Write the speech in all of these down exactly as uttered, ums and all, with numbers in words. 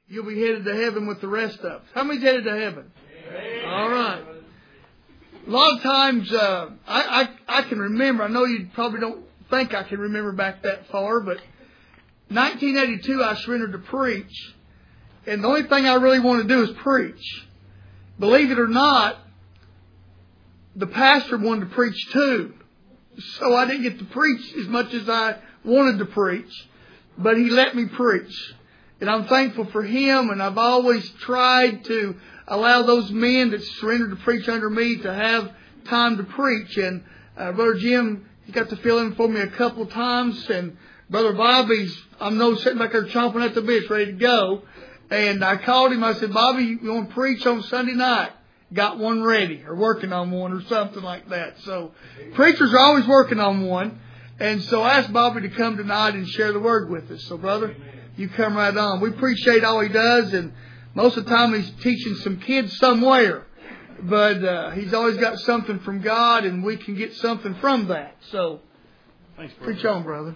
you'll be headed to heaven with the rest of us. How many's headed to heaven? Amen. All right. A lot of times, uh, I, I, I can remember, I know you probably don't think I can remember back that far, but nineteen eighty-two I surrendered to preach. And the only thing I really want to do is preach. Believe it or not, the pastor wanted to preach too. So I didn't get to preach as much as I wanted to preach. But he let me preach. And I'm thankful for him. And I've always tried to allow those men that surrendered to preach under me to have time to preach. And uh, Brother Jim, he got to fill in for me a couple of times. And Brother Bobby's, I'm no sitting back there chomping at the bit, ready to go. And I called him. I said, Bobby, you want to preach on Sunday night? Got one ready, or working on one, or something like that. So preachers are always working on one. And so I asked Bobby to come tonight and share the word with us. So, brother, you come right on. We appreciate all he does. And most of the time he's teaching some kids somewhere. But uh, he's always got something from God, and we can get something from that. So, thanks, preach on, brother.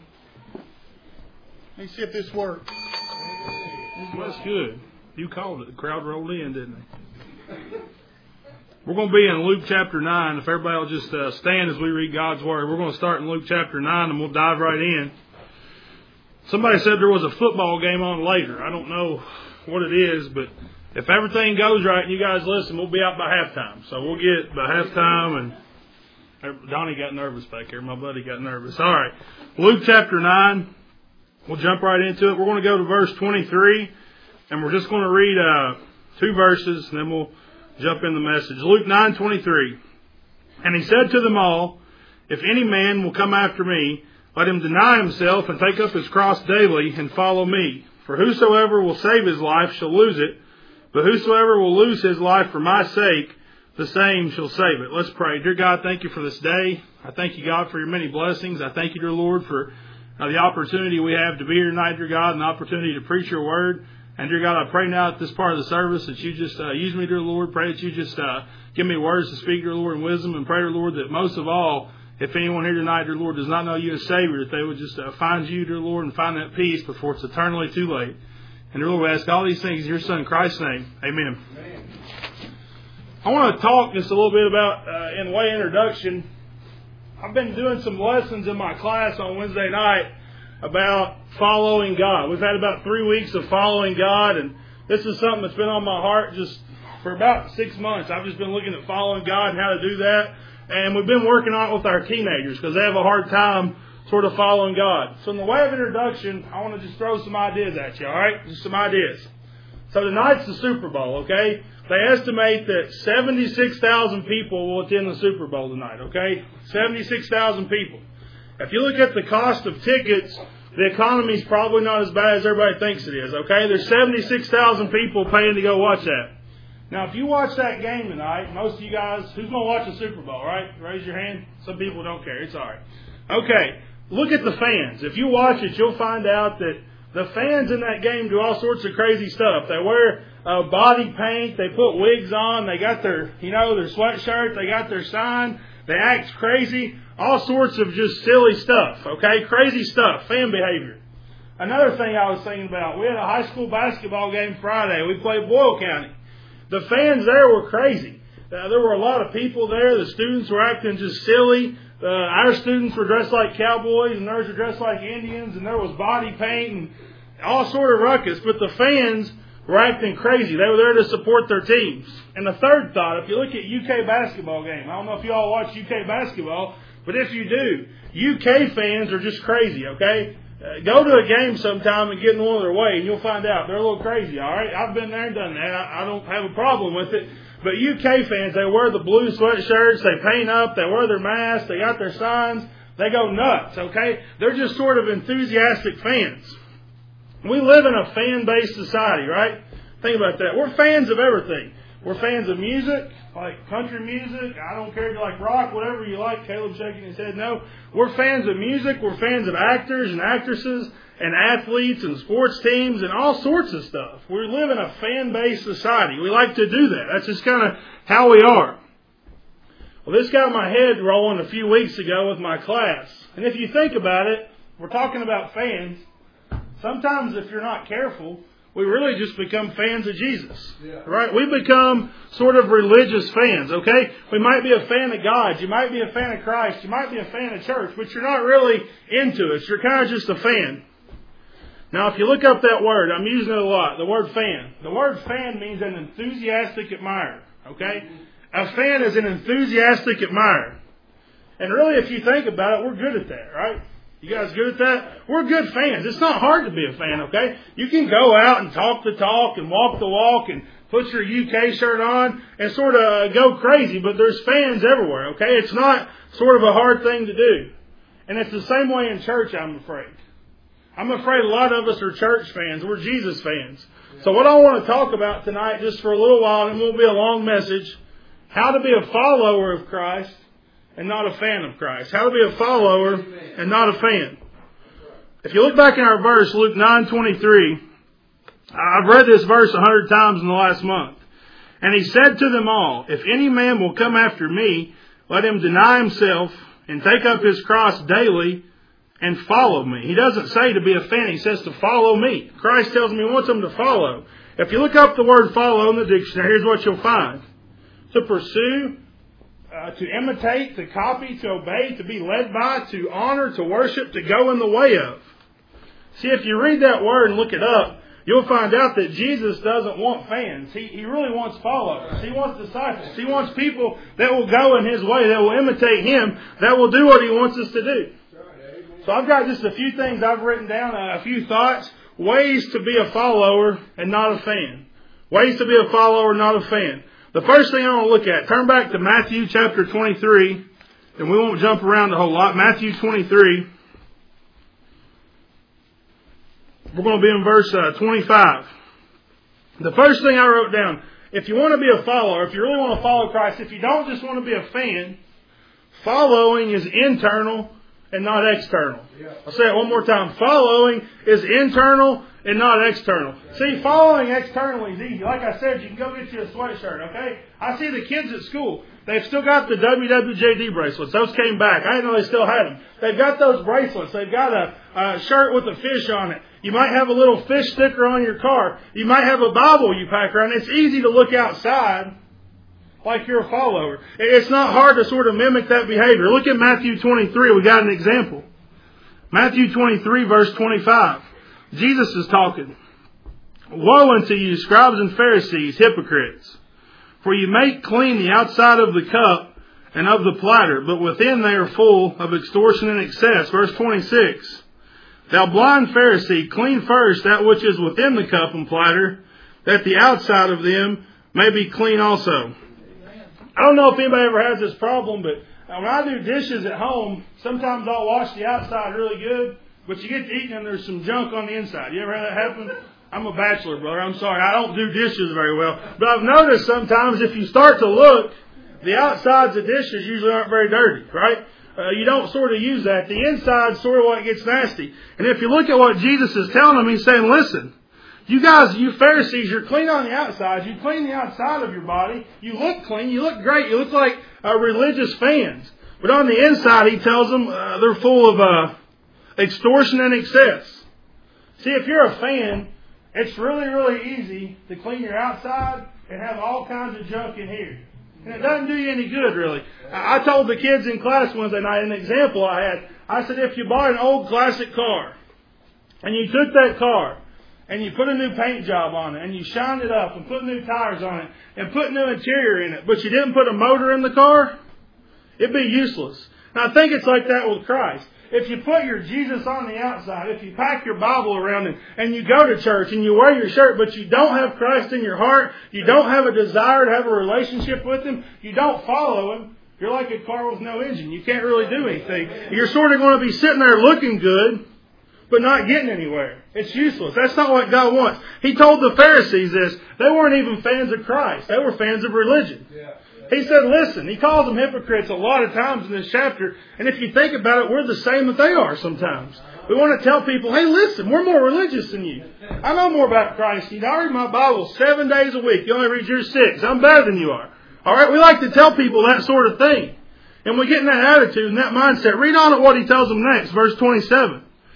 Let me see if this works. Well, that's good. You called it. The crowd rolled in, didn't they? We're going to be in Luke chapter nine. If everybody will just uh, stand as we read God's Word. We're going to start in Luke chapter nine, and we'll dive right in. Somebody said there was a football game on later. I don't know what it is, but if everything goes right and you guys listen, we'll be out by halftime. So we'll get by halftime, and Donnie got nervous back here. My buddy got nervous. All right. Luke chapter nine. We'll jump right into it. We're going to go to verse twenty-three, and we're just going to read uh, two verses, and then we'll jump in the message. Luke nine twenty-three. And he said to them all, if any man will come after me, let him deny himself and take up his cross daily and follow me. For whosoever will save his life shall lose it, but whosoever will lose his life for my sake, the same shall save it. Let's pray. Dear God, thank you for this day. I thank you, God, for your many blessings. I thank you, dear Lord, for uh, the opportunity we have to be here tonight, dear God, and the opportunity to preach your word. And dear God, I pray now at this part of the service that you just uh, use me, dear Lord. Pray that you just uh, give me words to speak, dear Lord, in wisdom. And pray, dear Lord, that most of all, if anyone here tonight, dear Lord, does not know you as Savior, that they would just uh, find you, dear Lord, and find that peace before it's eternally too late. And dear Lord, we ask all these things in your Son, Christ's name. Amen. Amen. I want to talk just a little bit about, uh, in way introduction, I've been doing some lessons in my class on Wednesday night about following God. We've had about three weeks of following God, and this is something that's been on my heart just for about six months. I've just been looking at following God and how to do that, and we've been working on it with our teenagers because they have a hard time sort of following God. So in the way of introduction, I want to just throw some ideas at you, all right? Just some ideas. So tonight's the Super Bowl, okay? They estimate that seventy-six thousand people will attend the Super Bowl tonight, okay? seventy-six thousand people. If you look at the cost of tickets, the economy's probably not as bad as everybody thinks it is, okay? There's seventy-six thousand people paying to go watch that. Now, if you watch that game tonight, most of you guys, who's going to watch the Super Bowl, right? Raise your hand. Some people don't care. It's all right. Okay, look at the fans. If you watch it, you'll find out that the fans in that game do all sorts of crazy stuff. They wear uh, body paint. They put wigs on. They got their, you know, their sweatshirt. They got their sign. They act crazy. All sorts of just silly stuff, okay? Crazy stuff, fan behavior. Another thing I was thinking about, we had a high school basketball game Friday. We played Boyle County. The fans there were crazy. Uh, there were a lot of people there. The students were acting just silly. Uh, our students were dressed like cowboys, and theirs were dressed like Indians, and there was body paint and all sort of ruckus. But the fans were acting crazy. They were there to support their teams. And the third thought, if you look at U K basketball game, I don't know if you all watch U K basketball, but if you do, U K fans are just crazy, okay? Uh, go to a game sometime and get in one of their way, and you'll find out they're a little crazy, all right? I've been there and done that. I, I don't have a problem with it. But U K fans, they wear the blue sweatshirts, they paint up, they wear their masks, they got their signs, they go nuts, okay? They're just sort of enthusiastic fans. We live in a fan-based society, right? Think about that. We're fans of everything. We're fans of music, like country music. I don't care if you like rock, whatever you like. Caleb shaking his head no. We're fans of music. We're fans of actors and actresses and athletes and sports teams and all sorts of stuff. We live in a fan-based society. We like to do that. That's just kind of how we are. Well, this got my head rolling a few weeks ago with my class. And if you think about it, we're talking about fans. Sometimes if you're not careful, we really just become fans of Jesus, right? We become sort of religious fans, okay? We might be a fan of God. You might be a fan of Christ. You might be a fan of church, but you're not really into it. You're kind of just a fan. Now, if you look up that word, I'm using it a lot, the word fan. The word fan means an enthusiastic admirer, okay? A fan is an enthusiastic admirer. And really, if you think about it, we're good at that, right? You guys good at that? We're good fans. It's not hard to be a fan, okay? You can go out and talk the talk and walk the walk and put your U K shirt on and sort of go crazy, but there's fans everywhere, okay? It's not sort of a hard thing to do. And it's the same way in church, I'm afraid. I'm afraid a lot of us are church fans. We're Jesus fans. So what I want to talk about tonight, just for a little while, and it won't be a long message, how to be a follower of Christ and not a fan of Christ. How to be a follower and not a fan. If you look back in our verse, Luke nine twenty-three, I've read this verse a hundred times in the last month. And he said to them all, if any man will come after me, let him deny himself and take up his cross daily and follow me. He doesn't say to be a fan. He says to follow me. Christ tells me he wants them to follow. If you look up the word follow in the dictionary, here's what you'll find. To pursue, Uh, to imitate, to copy, to obey, to be led by, to honor, to worship, to go in the way of. See, if you read that word and look it up, you'll find out that Jesus doesn't want fans. He, he really wants followers. He wants disciples. He wants people that will go in His way, that will imitate Him, that will do what He wants us to do. So I've got just a few things I've written down, a few thoughts, ways to be a follower and not a fan. Ways to be a follower, not a fan. The first thing I want to look at, turn back to Matthew chapter twenty-three, and we won't jump around a whole lot. Matthew twenty-three. We're going to be in verse uh, twenty-five. The first thing I wrote down, if you want to be a follower, if you really want to follow Christ, if you don't just want to be a fan, following is internal and not external. I'll say it one more time. Following is internal and not external. See, following externally is easy. Like I said, you can go get you a sweatshirt, okay? I see the kids at school. They've still got the W W J D bracelets. Those came back. I didn't know they still had them. They've got those bracelets. They've got a, a shirt with a fish on it. You might have a little fish sticker on your car. You might have a Bible you pack around. It's easy to look outside like you're a follower. It's not hard to sort of mimic that behavior. Look at Matthew twenty-three. We got an example. Matthew twenty-three, verse twenty-five. Jesus is talking. Woe unto you, scribes and Pharisees, hypocrites! For you make clean the outside of the cup and of the platter, but within they are full of extortion and excess. Verse twenty-six. Thou blind Pharisee, clean first that which is within the cup and platter, that the outside of them may be clean also. I don't know if anybody ever has this problem, but when I do dishes at home, sometimes I'll wash the outside really good, but you get to eating and there's some junk on the inside. You ever had that happen? I'm a bachelor, brother. I'm sorry. I don't do dishes very well. But I've noticed sometimes if you start to look, the outsides of dishes usually aren't very dirty, right? Uh, you don't sort of use that. The inside's sort of what gets nasty. And if you look at what Jesus is telling them, He's saying, listen, you guys, you Pharisees, you're clean on the outside. You clean the outside of your body. You look clean. You look great. You look like uh, religious fans. But on the inside, He tells them uh, they're full of uh, extortion and excess. See, if you're a fan, it's really, really easy to clean your outside and have all kinds of junk in here. And it doesn't do you any good, really. I told the kids in class Wednesday night, an example I had, I said, if you bought an old classic car, and you took that car, and you put a new paint job on it, and you shined it up, and put new tires on it, and put new interior in it, but you didn't put a motor in the car, it'd be useless. And I think it's like that with Christ. If you put your Jesus on the outside, if you pack your Bible around and, and you go to church and you wear your shirt, but you don't have Christ in your heart, you don't have a desire to have a relationship with Him, you don't follow Him, you're like a car with no engine. You can't really do anything. You're sort of going to be sitting there looking good, but not getting anywhere. It's useless. That's not what God wants. He told the Pharisees this. They weren't even fans of Christ. They were fans of religion. Yeah. He said, listen, He calls them hypocrites a lot of times in this chapter. And if you think about it, we're the same that they are sometimes. We want to tell people, hey, listen, we're more religious than you. I know more about Christ than you. I read my Bible seven days a week. You only read yours six. I'm better than you are. All right, we like to tell people that sort of thing. And we get in that attitude and that mindset. Read on at what He tells them next, verse twenty-seven.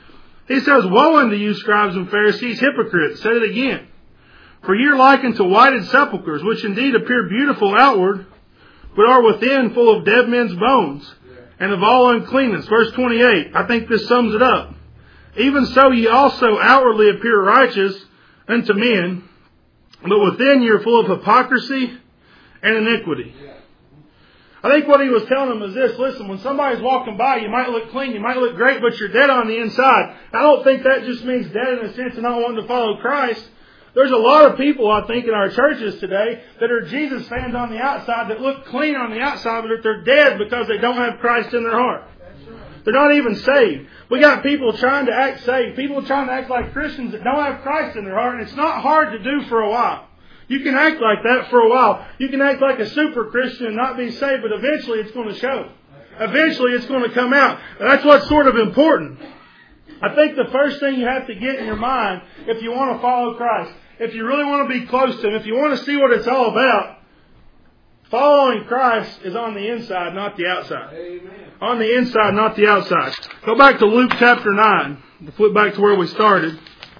He says, "Woe unto you, scribes and Pharisees, hypocrites!" Said it again. "For ye are like unto whited sepulchres, which indeed appear beautiful outward, but are within full of dead men's bones, and of all uncleanness." Verse twenty-eight, I think this sums it up. "Even so ye also outwardly appear righteous unto men, but within ye are full of hypocrisy and iniquity." I think what he was telling them is this: listen, when somebody's walking by, you might look clean, you might look great, but you're dead on the inside. I don't think that just means dead in a sense of not wanting to follow Christ. There's a lot of people, I think, in our churches today that are Jesus fans on the outside, that look clean on the outside, but they're dead because they don't have Christ in their heart. They're not even saved. We got people trying to act saved, people trying to act like Christians that don't have Christ in their heart, and it's not hard to do for a while. You can act like that for a while. You can act like a super Christian and not be saved, but eventually it's going to show. Eventually it's going to come out. And that's what's sort of important. I think the first thing you have to get in your mind, if you want to follow Christ, if you really want to be close to Him, if you want to see what it's all about, following Christ is on the inside, not the outside. Amen. On the inside, not the outside. Go back to Luke chapter nine. We'll flip back to where we started.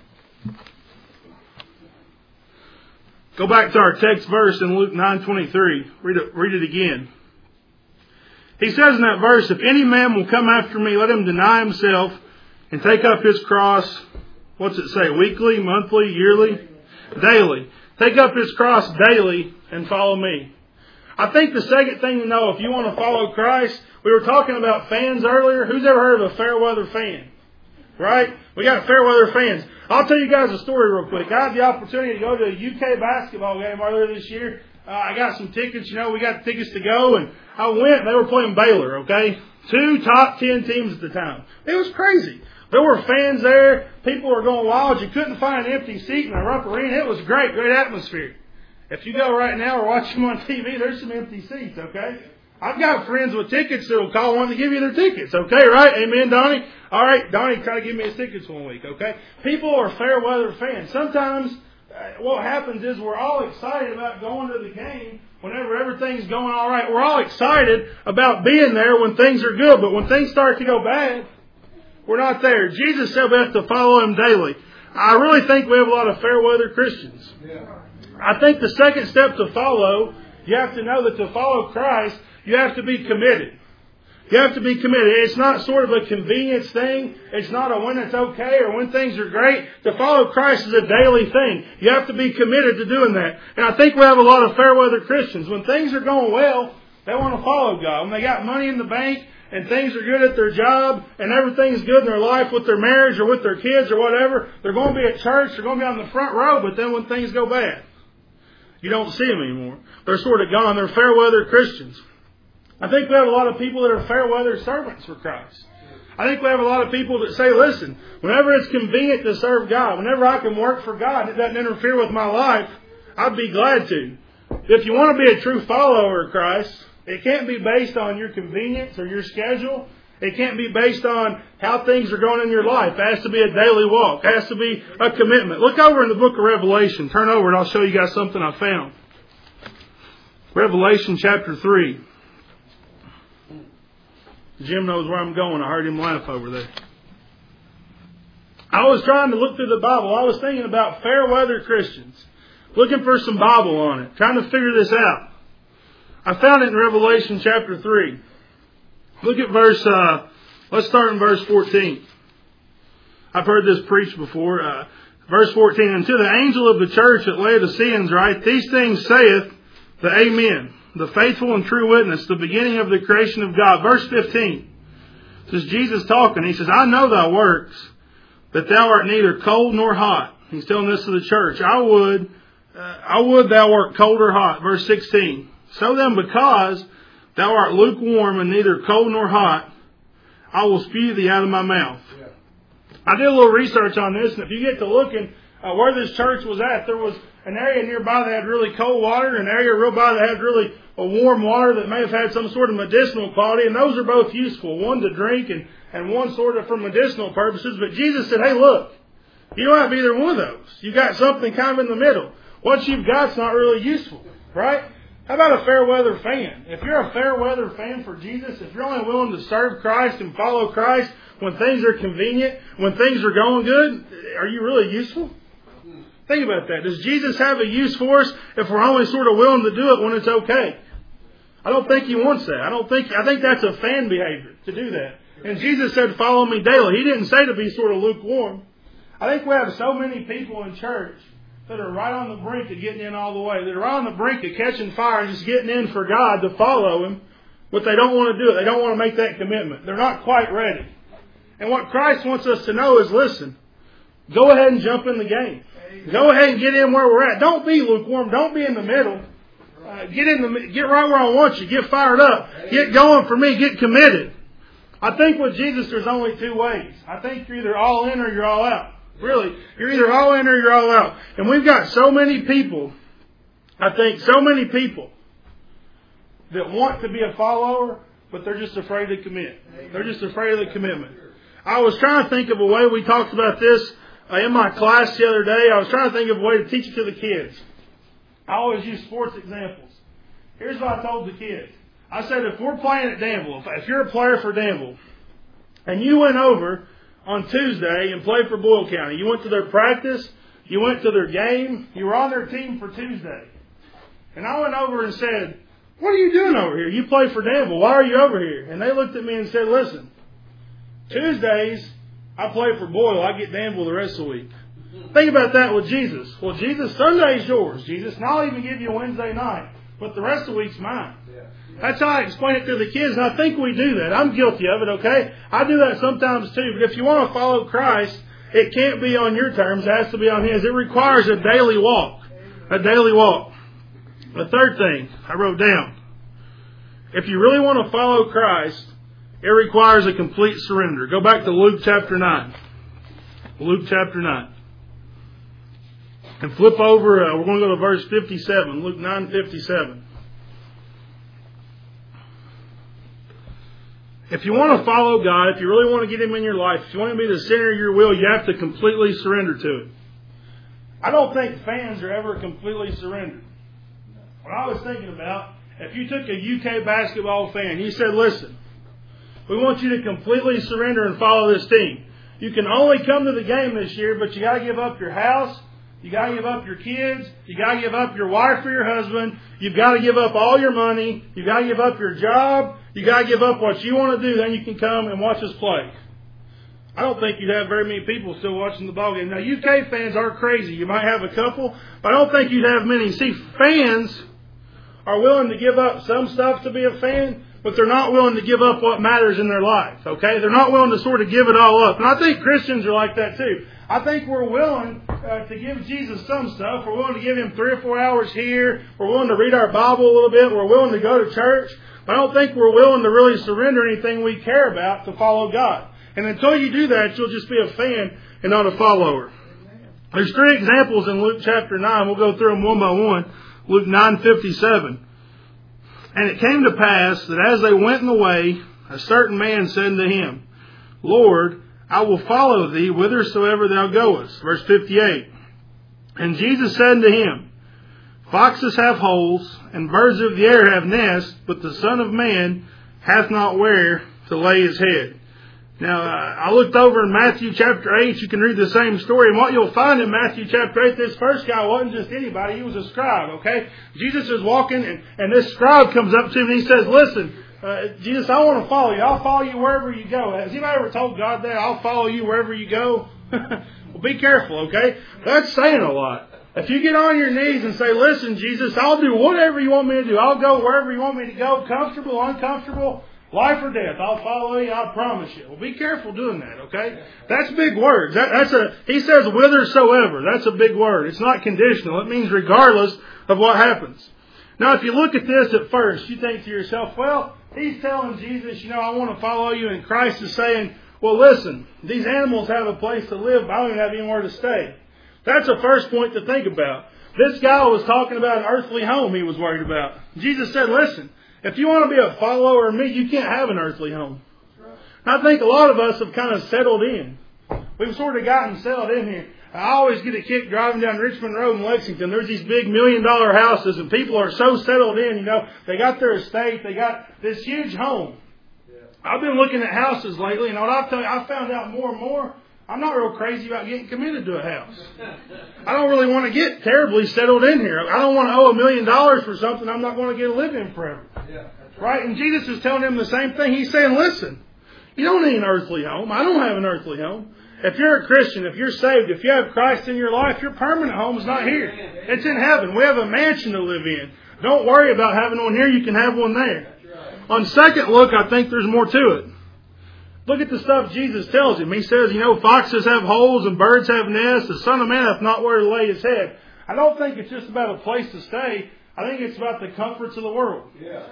Go back to our text verse in Luke nine twenty-three. Read it, read it again. He says in that verse, "If any man will come after me, let him deny himself and take up his cross." What's it say? Weekly, monthly, yearly? Daily. Take up his cross daily and follow me. I think the second thing to know, if you want to follow Christ, we were talking about fans earlier. Who's ever heard of a fair weather fan? Right? We got fair weather fans. I'll tell you guys a story real quick. I had the opportunity to go to a U K basketball game earlier this year. Uh, I got some tickets. You know, we got tickets to go, and I went. They were playing Baylor, okay? Two top ten teams at the time. It was crazy. There were fans there. People were going wild. You couldn't find an empty seat in a Rupp Arena. It was great, great atmosphere. If you go right now or watch them on T V, there's some empty seats, okay? I've got friends with tickets that will call one to give you their tickets, okay, right? Amen, Donnie? All right, Donnie, try to give me his tickets one week, okay? People are fair weather fans. Sometimes uh, what happens is we're all excited about going to the game whenever everything's going all right. We're all excited about being there when things are good, but when things start to go bad, we're not there. Jesus said we have to follow Him daily. I really think we have a lot of fair weather Christians. I think the second step to follow, you have to know that to follow Christ, you have to be committed. You have to be committed. It's not sort of a convenience thing. It's not a when it's okay or when things are great. To follow Christ is a daily thing. You have to be committed to doing that. And I think we have a lot of fair weather Christians. When things are going well, they want to follow God. When they got money in the bank and things are good at their job and everything's good in their life with their marriage or with their kids or whatever, they're going to be at church. They're going to be on the front row. But then when things go bad, you don't see them anymore. They're sort of gone. They're fair weather Christians. I think we have a lot of people that are fair weather servants for Christ. I think we have a lot of people that say, listen, whenever it's convenient to serve God, whenever I can work for God and it doesn't interfere with my life, I'd be glad to. If you want to be a true follower of Christ, it can't be based on your convenience or your schedule. It can't be based on how things are going in your life. It has to be a daily walk. It has to be a commitment. Look over in the book of Revelation. Turn over and I'll show you guys something I found. Revelation chapter three. Jim knows where I'm going. I heard him laugh over there. I was trying to look through the Bible. I was thinking about fair weather Christians. Looking for some Bible on it. Trying to figure this out. I found it in Revelation chapter three. Look at verse, uh, let's start in verse fourteen. I've heard this preached before. Uh, verse fourteen. And to the angel of the church at Laodiceans write, these things saith the Amen, the faithful and true witness, the beginning of the creation of God. Verse fifteen. This is Jesus talking. He says, I know thy works, that thou art neither cold nor hot. He's telling this to the church. I would, uh, I would thou art cold or hot. Verse sixteen. So then, because thou art lukewarm and neither cold nor hot, I will spew thee out of my mouth. Yeah. I did a little research on this, and if you get to looking uh, where this church was at, there was an area nearby that had really cold water, and an area real by that had really a warm water that may have had some sort of medicinal quality, and those are both useful, one to drink and, and one sort of for medicinal purposes. But Jesus said, hey, look, you don't have either one of those. You got something kind of in the middle. What you've got's not really useful, right? How about a fair weather fan? If you're a fair weather fan for Jesus, if you're only willing to serve Christ and follow Christ when things are convenient, when things are going good, are you really useful? Think about that. Does Jesus have a use for us if we're only sort of willing to do it when it's okay? I don't think He wants that. I don't think, I think that's a fan behavior to do that. And Jesus said, follow me daily. He didn't say to be sort of lukewarm. I think we have so many people in church that are right on the brink of getting in all the way. That are right on the brink of catching fire and just getting in for God to follow Him. But they don't want to do it. They don't want to make that commitment. They're not quite ready. And what Christ wants us to know is, listen, go ahead and jump in the game. Go ahead and get in where we're at. Don't be lukewarm. Don't be in the middle. Uh, get in the, get right where I want you. Get fired up. Get going for me. Get committed. I think with Jesus there's only two ways. I think you're either all in or you're all out. Really. You're either all in or you're all out. And we've got so many people, I think so many people that want to be a follower, but they're just afraid to commit. They're just afraid of the commitment. I was trying to think of a way, we talked about this uh, in my class the other day. I was trying to think of a way to teach it to the kids. I always use sports examples. Here's what I told the kids. I said, if we're playing at Danville, if, if you're a player for Danville, and you went over on Tuesday and played for Boyle County, you went to their practice, you went to their game, you were on their team for Tuesday. And I went over and said, what are you doing over here? You play for Danville. Why are you over here? And they looked at me and said, listen, Tuesdays, I play for Boyle. I get Danville the rest of the week. Think about that with Jesus. Well, Jesus, Sunday's yours, Jesus. And I'll even give you Wednesday night. But the rest of the week's mine. That's how I explain it to the kids. And I think we do that. I'm guilty of it, okay? I do that sometimes too. But if you want to follow Christ, it can't be on your terms. It has to be on His. It requires a daily walk. A daily walk. The third thing I wrote down. If you really want to follow Christ, it requires a complete surrender. Go back to Luke chapter nine. Luke chapter nine. And flip over, uh, we're going to go to verse fifty-seven. Luke nine fifty-seven. If you want to follow God, if you really want to get Him in your life, if you want to be the center of your will, you have to completely surrender to it. I don't think fans are ever completely surrendered. What I was thinking about, if you took a U K basketball fan, you said, listen, we want you to completely surrender and follow this team. You can only come to the game this year, but you got to give up your house. You got to give up your kids. You got to give up your wife or your husband. You've got to give up all your money. You got to give up your job. You got to give up what you want to do. Then you can come and watch us play. I don't think you'd have very many people still watching the ball game. Now, U K fans are crazy. You might have a couple, but I don't think you'd have many. See, fans are willing to give up some stuff to be a fan, but they're not willing to give up what matters in their life, okay? They're not willing to sort of give it all up. And I think Christians are like that too. I think we're willing uh, to give Jesus some stuff. We're willing to give Him three or four hours here. We're willing to read our Bible a little bit. We're willing to go to church. But I don't think we're willing to really surrender anything we care about to follow God. And until you do that, you'll just be a fan and not a follower. There's three examples in Luke chapter nine. We'll go through them one by one. Luke nine fifty-seven. And it came to pass that as they went in the way, a certain man said unto Him, Lord, I will follow Thee whithersoever Thou goest. Verse fifty-eight. And Jesus said unto him, Foxes have holes, and birds of the air have nests, but the Son of Man hath not where to lay His head. Now, uh, I looked over in Matthew chapter eight. You can read the same story. And what you'll find in Matthew chapter eight, this first guy wasn't just anybody. He was a scribe, okay? Jesus is walking, and, and this scribe comes up to him, and he says, listen, uh, Jesus, I want to follow you. I'll follow you wherever you go. Has anybody ever told God that? I'll follow you wherever you go? Well, be careful, okay? That's saying a lot. If you get on your knees and say, listen, Jesus, I'll do whatever you want me to do. I'll go wherever you want me to go, comfortable, uncomfortable, life or death. I'll follow you. I promise you. Well, be careful doing that, okay? That's big words. That, that's a. He says whithersoever. That's a big word. It's not conditional. It means regardless of what happens. Now, if you look at this at first, you think to yourself, well, he's telling Jesus, you know, I want to follow you. And Christ is saying, well, listen, these animals have a place to live, but I don't even have anywhere to stay. That's the first point to think about. This guy was talking about an earthly home he was worried about. Jesus said, listen, if you want to be a follower of me, you can't have an earthly home. I think a lot of us have kind of settled in. We've sort of gotten settled in here. I always get a kick driving down Richmond Road in Lexington. There's these big million dollar houses and people are so settled in, you know, they got their estate, they got this huge home. I've been looking at houses lately, and what I tell you, I found out more and more, I'm not real crazy about getting committed to a house. I don't really want to get terribly settled in here. I don't want to owe a million dollars for something I'm not going to get to live in forever. Right? And Jesus is telling him the same thing. He's saying, listen, you don't need an earthly home. I don't have an earthly home. If you're a Christian, if you're saved, if you have Christ in your life, your permanent home is not here. It's in heaven. We have a mansion to live in. Don't worry about having one here. You can have one there. On second look, I think there's more to it. Look at the stuff Jesus tells him. He says, you know, foxes have holes and birds have nests. The Son of Man hath not where to lay his head. I don't think it's just about a place to stay. I think it's about the comforts of the world.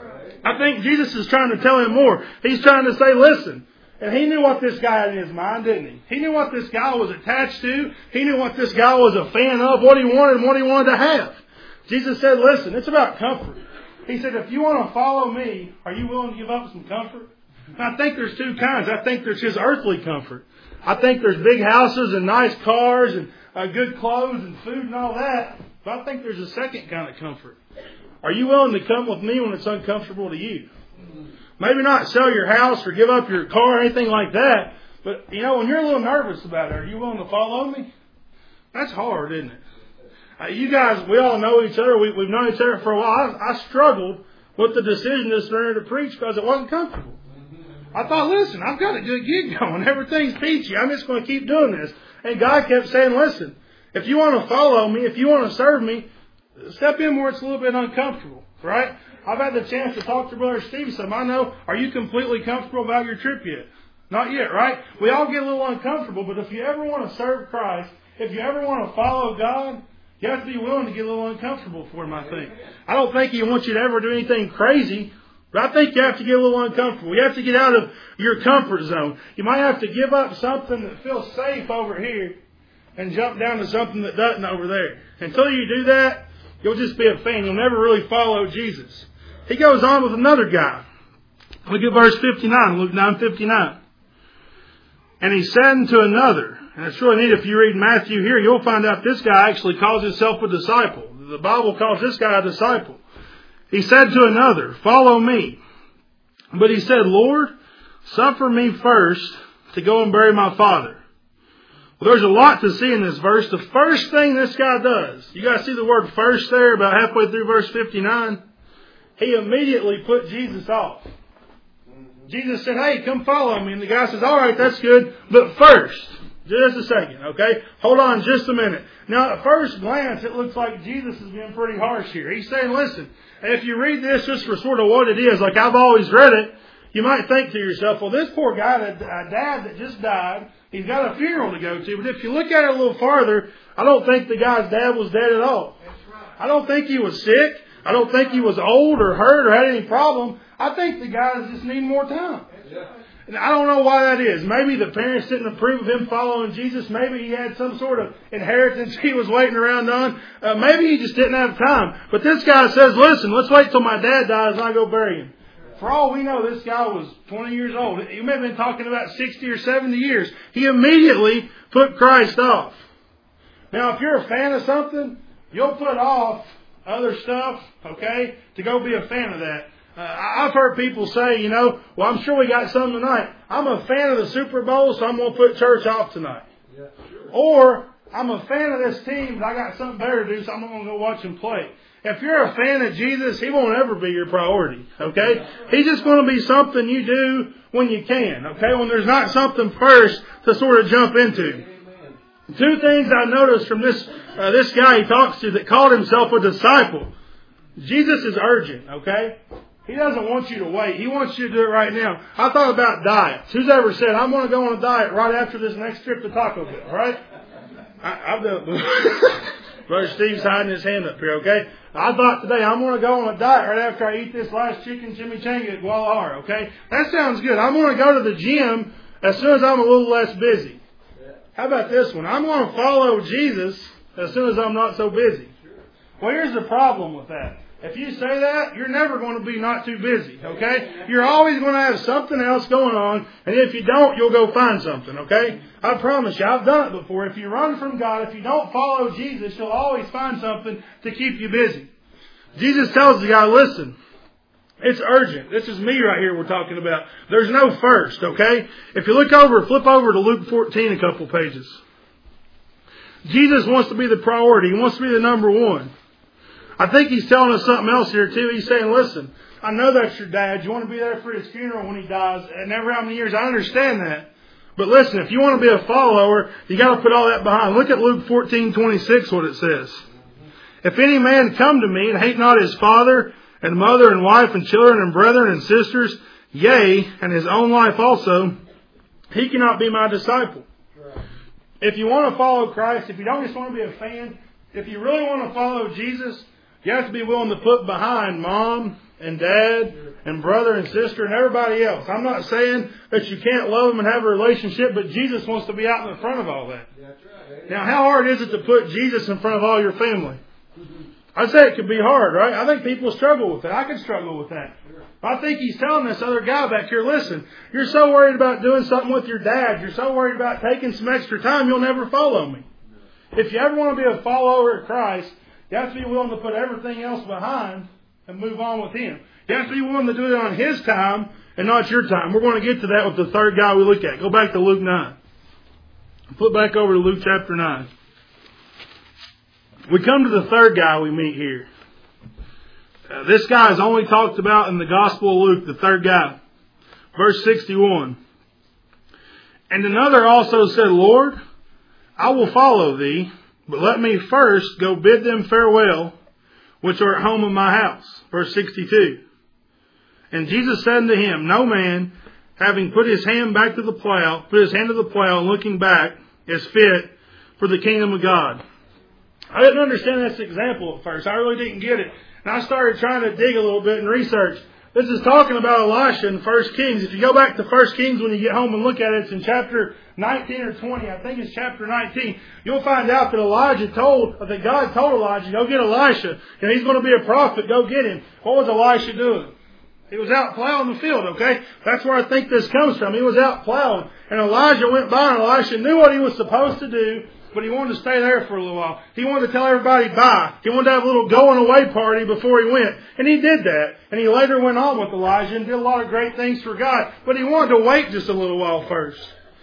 I think Jesus is trying to tell him more. He's trying to say, listen. And he knew what this guy had in his mind, didn't he? He knew what this guy was attached to. He knew what this guy was a fan of, what he wanted and what he wanted to have. Jesus said, listen, it's about comfort. He said, if you want to follow me, are you willing to give up some comfort? And I think there's two kinds. I think there's just earthly comfort. I think there's big houses and nice cars and uh, good clothes and food and all that. But I think there's a second kind of comfort. Are you willing to come with me when it's uncomfortable to you? Maybe not sell your house or give up your car or anything like that. But, you know, when you're a little nervous about it, are you willing to follow me? That's hard, isn't it? Uh, you guys, we all know each other. We, we've known each other for a while. I, I struggled with the decision this morning to preach because it wasn't comfortable. I thought, listen, I've got a good gig going. Everything's peachy. I'm just going to keep doing this. And God kept saying, listen, if you want to follow me, if you want to serve me, step in where it's a little bit uncomfortable, right? I've had the chance to talk to Brother Steve. Some I know, are you completely comfortable about your trip yet? Not yet, right? We all get a little uncomfortable, but if you ever want to serve Christ, if you ever want to follow God, you have to be willing to get a little uncomfortable for him, I think. I don't think he wants you to ever do anything crazy, but I think you have to get a little uncomfortable. You have to get out of your comfort zone. You might have to give up something that feels safe over here and jump down to something that doesn't over there. Until you do that, you'll just be a fan. You'll never really follow Jesus. He goes on with another guy. Look at verse fifty-nine, Luke nine fifty-nine. And he said unto another, and it's really neat if you read Matthew here, you'll find out this guy actually calls himself a disciple. The Bible calls this guy a disciple. He said to another, follow me. But he said, Lord, suffer me first to go and bury my father. Well, there's a lot to see in this verse. The first thing this guy does, you guys see the word first there about halfway through verse fifty-nine? He immediately put Jesus off. Jesus said, hey, come follow me. And the guy says, all right, that's good. But first, just a second, okay? Hold on just a minute. Now, at first glance, it looks like Jesus is being pretty harsh here. He's saying, listen, if you read this just for sort of what it is, like I've always read it, you might think to yourself, well, this poor guy, a dad that just died, he's got a funeral to go to. But if you look at it a little farther, I don't think the guy's dad was dead at all. I don't think he was sick. I don't think he was old or hurt or had any problem. I think the guys just need more time. And I don't know why that is. Maybe the parents didn't approve of him following Jesus. Maybe he had some sort of inheritance he was waiting around on. Uh, maybe he just didn't have time. But this guy says, listen, let's wait till my dad dies and I go bury him. For all we know, this guy was twenty years old. He may have been talking about sixty or seventy years. He immediately put Christ off. Now, if you're a fan of something, you'll put off other stuff, okay, to go be a fan of that. Uh, I've heard people say, you know, well, I'm sure we got some tonight. I'm a fan of the Super Bowl, so I'm going to put church off tonight. Yeah, sure. Or, I'm a fan of this team, but I got something better to do, so I'm going to go watch them play. If you're a fan of Jesus, He won't ever be your priority, okay? He's just going to be something you do when you can, okay? When there's not something first to sort of jump into. Two things I noticed from this uh, this guy he talks to that called himself a disciple. Jesus is urgent, okay? He doesn't want you to wait. He wants you to do it right now. I thought about diets. Who's ever said, I'm going to go on a diet right after this next trip to Taco Bell, right? I, I've done Brother Steve's hiding his hand up here, okay? I thought today I'm going to go on a diet right after I eat this last chicken chimichanga at Guadalajara, okay? That sounds good. I'm going to go to the gym as soon as I'm a little less busy. How about this one? I'm going to follow Jesus as soon as I'm not so busy. Well, here's the problem with that. If you say that, you're never going to be not too busy, okay? You're always going to have something else going on, and if you don't, you'll go find something, okay? I promise you, I've done it before. If you run from God, if you don't follow Jesus, you'll always find something to keep you busy. Jesus tells the guy, listen, It's urgent. This is me right here we're talking about. There's no first, okay? If you look over, flip over to Luke fourteen a couple pages. Jesus wants to be the priority. He wants to be the number one. I think he's telling us something else here too. He's saying, listen, I know that's your dad. You want to be there for his funeral when he dies. And never how many years. I understand that. But listen, if you want to be a follower, you got to put all that behind. Look at Luke fourteen twenty-six, what it says. If any man come to me and hate not his father and mother and wife and children and brethren and sisters, yea, and his own life also, he cannot be my disciple. If you want to follow Christ, if you don't just want to be a fan, if you really want to follow Jesus, you have to be willing to put behind mom and dad and brother and sister and everybody else. I'm not saying that you can't love them and have a relationship, but Jesus wants to be out in the front of all that. Now, how hard is it to put Jesus in front of all your family? I'd say it could be hard, right? I think people struggle with that. I could struggle with that. I think he's telling this other guy back here, listen, you're so worried about doing something with your dad. You're so worried about taking some extra time, you'll never follow me. If you ever want to be a follower of Christ, you have to be willing to put everything else behind and move on with him. You have to be willing to do it on his time and not your time. We're going to get to that with the third guy we look at. Go back to Luke nine. Flip back over to Luke chapter nine. We come to the third guy we meet here. Uh, this guy is only talked about in the Gospel of Luke, the third guy. Verse sixty-one. And another also said, Lord, I will follow thee, but let me first go bid them farewell, which are at home in my house. Verse sixty-two. And Jesus said unto him, no man, having put his hand back to the plow, put his hand to the plow and looking back, is fit for the kingdom of God. I didn't understand this example at first. I really didn't get it. And I started trying to dig a little bit and research. This is talking about Elisha in First Kings. If you go back to First Kings when you get home and look at it, it's in chapter nineteen or twenty. I think it's chapter nineteen. You'll find out that Elijah told, that God told Elijah, go get Elisha. And he's going to be a prophet. Go get him. What was Elisha doing? He was out plowing the field, okay? That's where I think this comes from. He was out plowing. And Elijah went by and Elisha knew what he was supposed to do, but he wanted to stay there for a little while. He wanted to tell everybody bye. He wanted to have a little going away party before he went. And he did that. And he later went on with Elijah and did a lot of great things for God. But he wanted to wait just a little while first.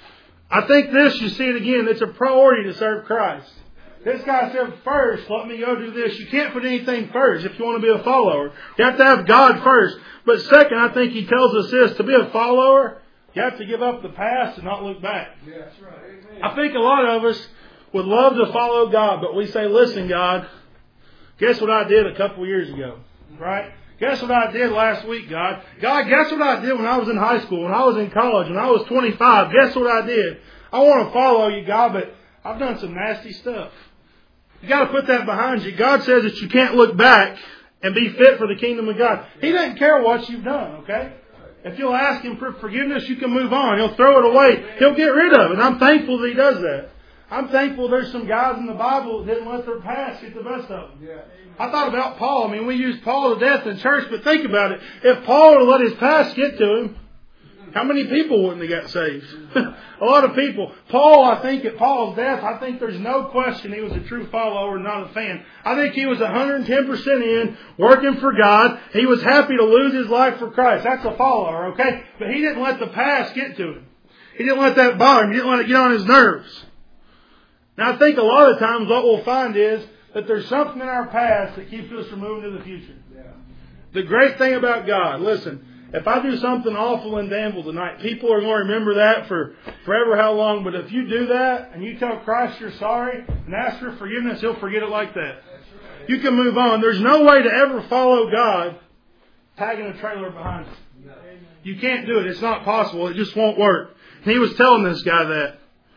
I think this, you see it again, it's a priority to serve Christ. This guy said, first, let me go do this. You can't put anything first if you want to be a follower. You have to have God first. But second, I think he tells us this, to be a follower, you have to give up the past and not look back. Yeah, that's right. Amen. I think a lot of us would love to follow God, but we say, listen, God, guess what I did a couple years ago, right? Guess what I did last week, God? God, guess what I did when I was in high school, when I was in college, when I was twenty-five? Guess what I did? I want to follow you, God, but I've done some nasty stuff. You got to put that behind you. God says that you can't look back and be fit for the kingdom of God. He doesn't care what you've done, okay? If you'll ask Him for forgiveness, you can move on. He'll throw it away. He'll get rid of it. I'm thankful that He does that. I'm thankful there's some guys in the Bible that didn't let their past get the best of them. Yeah. I thought about Paul. I mean, we use Paul to death in church, but think about it. If Paul would have let his past get to him, how many people wouldn't have got saved? A lot of people. Paul, I think at Paul's death, I think there's no question he was a true follower and not a fan. I think he was one hundred ten percent in, working for God. He was happy to lose his life for Christ. That's a follower, okay? But he didn't let the past get to him. He didn't let that bother him. He didn't let it get on his nerves. Now, I think a lot of times what we'll find is that there's something in our past that keeps us from moving to the future. Yeah. The great thing about God, listen, if I do something awful in Danville tonight, people are going to remember that for forever how long. But if you do that and you tell Christ you're sorry and ask for forgiveness, He'll forget it like that. Right. You can move on. There's no way to ever follow God tagging a trailer behind you. No. You can't do it. It's not possible. It just won't work. And He was telling this guy that.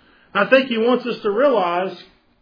I think He wants us to realize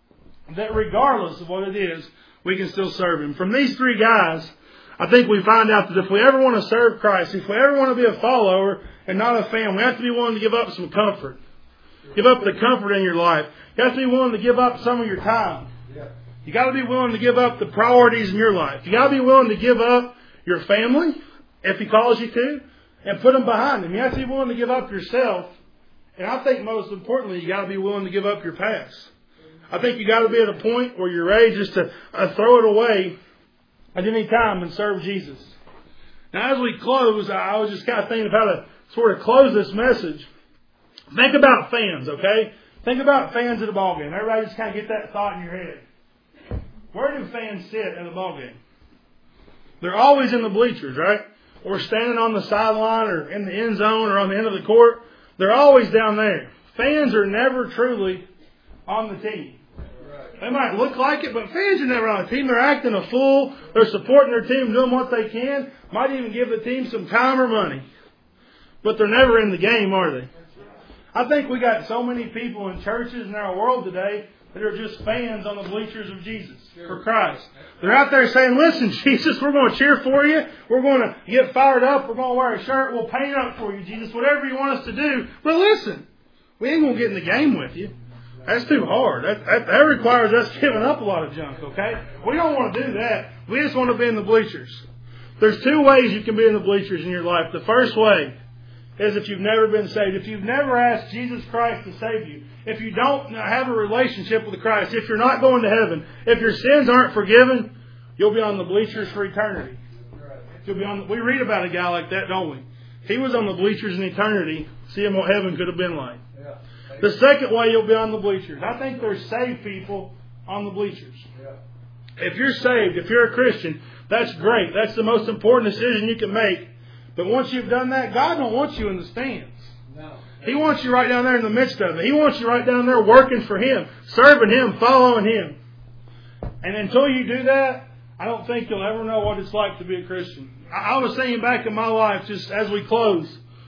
that regardless of what it is, we can still serve Him. From these three guys, I think we find out that if we ever want to serve Christ, if we ever want to be a follower and not a fan, we have to be willing to give up some comfort. Give up the comfort in your life. You have to be willing to give up some of your time. You got to be willing to give up the priorities in your life. You got to be willing to give up your family, if He calls you to, and put them behind Him. You have to be willing to give up yourself. And I think most importantly, you got to be willing to give up your past. I think you got to be at a point where you're ready just to uh, throw it away at any time and serve Jesus. Now, as we close, I was just kind of thinking of how to sort of close this message. Think about fans, okay? Think about fans at a ball game. Everybody just kind of get that thought in your head. Where do fans sit at a ball game? They're always in the bleachers, right? Or standing on the sideline or in the end zone or on the end of the court. They're always down there. Fans are never truly on the team. They might look like it, but fans are never on the team. They're acting a fool. They're supporting their team, doing what they can. Might even give the team some time or money. But they're never in the game, are they? I think we got so many people in churches in our world today that are just fans on the bleachers of Jesus, for Christ. They're out there saying, listen, Jesus, we're going to cheer for you. We're going to get fired up. We're going to wear a shirt. We'll paint up for you, Jesus, whatever you want us to do. But listen, we ain't going to get in the game with you. That's too hard. That, that, that requires us giving up a lot of junk, okay? We don't want to do that. We just want to be in the bleachers. There's two ways you can be in the bleachers in your life. The first way is if you've never been saved. If you've never asked Jesus Christ to save you. If you don't have a relationship with Christ. If you're not going to heaven. If your sins aren't forgiven, you'll be on the bleachers for eternity. You'll be on the, we read about a guy like that, don't we? He was on the bleachers in eternity, seeing what heaven could have been like. The second way you'll be on the bleachers. I think there's saved people on the bleachers. If you're saved, if you're a Christian, that's great. That's the most important decision you can make. But once you've done that, God don't want you in the stands. No. He wants you right down there in the midst of it. He wants you right down there working for Him, serving Him, following Him. And until you do that, I don't think you'll ever know what it's like to be a Christian. I, I was thinking back in my life, just as we close,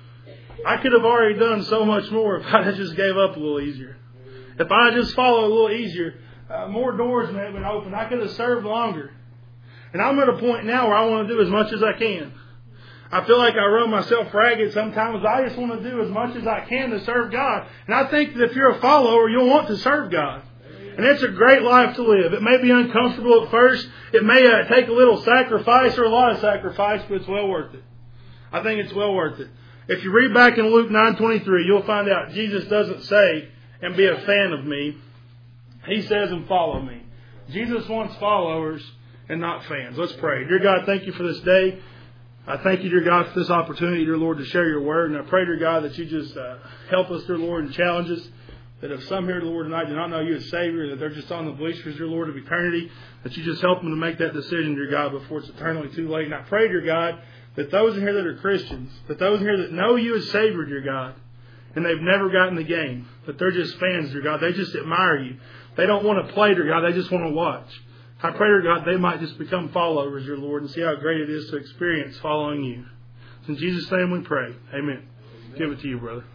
I could have already done so much more if I had just gave up a little easier. If I had just followed a little easier, uh, more doors may have been open. I could have served longer. And I'm at a point now where I want to do as much as I can. I feel like I run myself ragged sometimes. I just want to do as much as I can to serve God. And I think that if you're a follower, you'll want to serve God. And it's a great life to live. It may be uncomfortable at first. It may uh, take a little sacrifice or a lot of sacrifice, but it's well worth it. I think it's well worth it. If you read back in Luke nine twenty-three, you'll find out Jesus doesn't say, and be a fan of me. He says, and follow me. Jesus wants followers and not fans. Let's pray. Dear God, thank you for this day. I thank you, dear God, for this opportunity, dear Lord, to share your word. And I pray, dear God, that you just uh, help us, dear Lord, and challenge us. That if some here, Lord, tonight do not know you as Savior, that they're just on the bleachers, dear Lord, of eternity, that you just help them to make that decision, dear God, before it's eternally too late. And I pray, dear God, that those in here that are Christians, that those in here that know you as Savior, dear God, and they've never gotten the game, that they're just fans, dear God. They just admire you. They don't want to play, dear God. They just want to watch. I pray, dear God, they might just become followers, dear Lord, and see how great it is to experience following you. In Jesus' name we pray. Amen. Amen. Give it to you, brother.